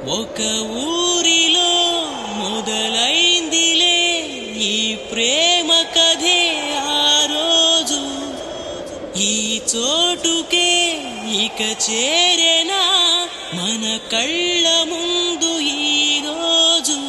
ఒక ఊరిలో మొదలైందిలే ఈ ప్రేమ కథే ఆ రోజు ఈ చోటుకే ఇక చేరేనా మన కళ్ళ ముందు ఈ రోజు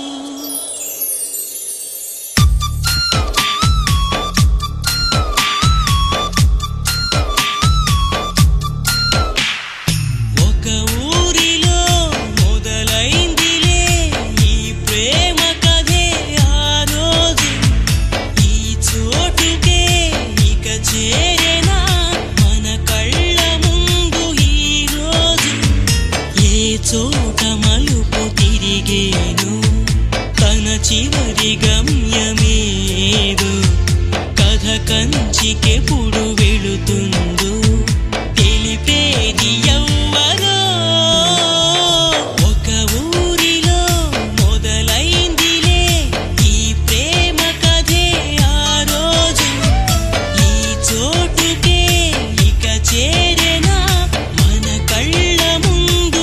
చోట మలుపు తిరిగేను తన చివరి గమ్యమేదు కథ కంచికెప్పుడు వెళుతుందో తెలిపేది ఎవ్వరో ఒక ఊరిలో మొదలైందిలే ఈ ప్రేమ కథే ఆ రోజు ఈ చోటుకే ఇక చేరేనా మన కళ్ళ ముందు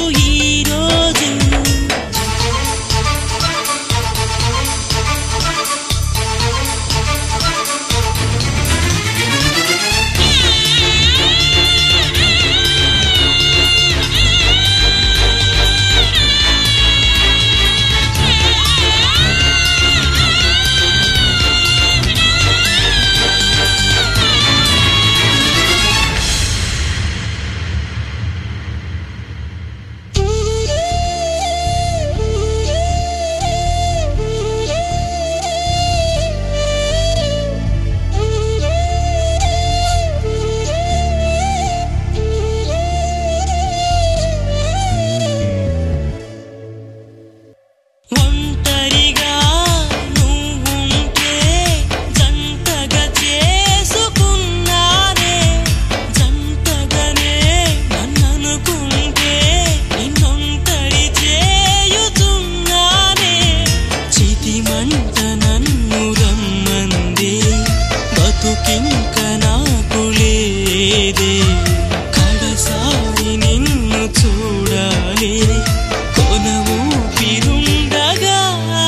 బతుకింక నాకు లేదే కడసారి నిన్ను చూడాలి కొన ఊపిరుండగా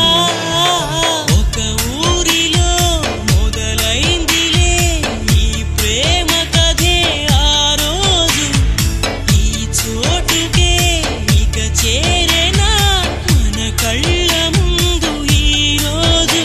ఒక ఊరిలో మొదలైందిలే ఈ ప్రేమ కథే ఆ రోజు ఈ చోటుకే ఇక చేరేనా మన కళ్ళ ముందు ఈ రోజు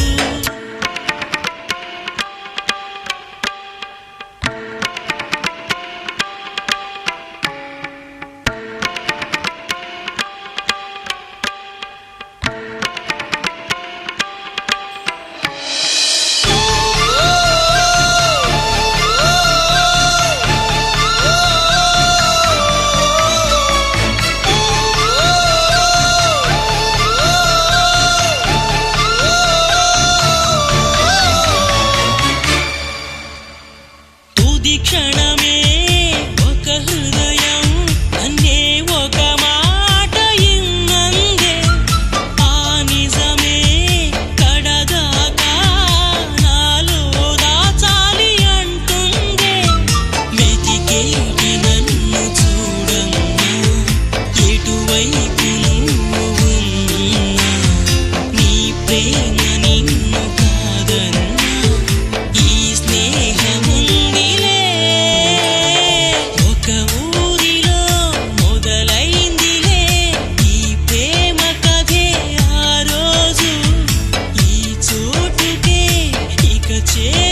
క్షణమే ఒక హృదయం అన్నే ఒక మాట ఇన్నందే ఆ నిజమే కడదాకా నాలో దాచాలి అంటుందే వెతికేటి నన్ను చూడమ్మా ఎటువైపు నువ్వు ఉన్నా నీ ప్రేమ నిన్ను కాదన్నా ఈ స్నేహము yeah.